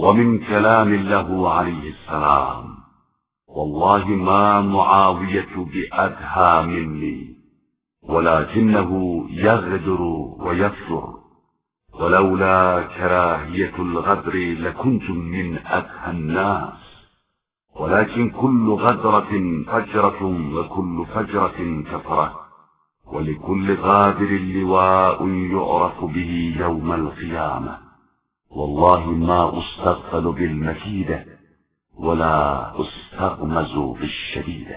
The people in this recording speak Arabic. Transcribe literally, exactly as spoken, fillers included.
ومن كلام له عليه السلام: والله ما معاوية بأدهى مني، ولكنه يغدر ويفجر، ولولا كراهية الغدر لكنت من أدهى الناس، ولكن كل غدرة فجرة وكل فجرة كفرة، ولكل غادر لواء يعرف به يوم القيامة. والله ما أستغفل بالمكيدة ولا أستغمز بالشديدة.